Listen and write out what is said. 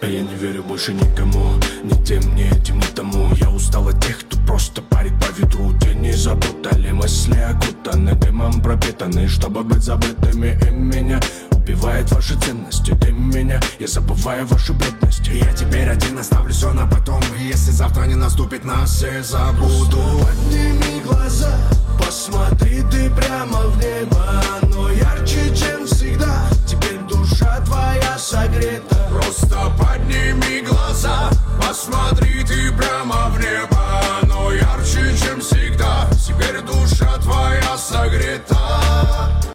А я не верю больше никому, ни тем, ни этим, ни тому. Я устал от тех, кто просто парит по ветру. Тени запутали, мысли окутаны дымом пропитаны, чтобы быть забытыми. И меня убивает ваши ценности. Ты меня, я забываю вашу бедность. Я теперь один, оставлю все на потом. И если завтра не наступит, нас все забуду. Подними глаза, посмотри ты прямо в небо. Оно ярче, чем всегда. Теперь душа твоя согрета. Просто подними глаза, посмотри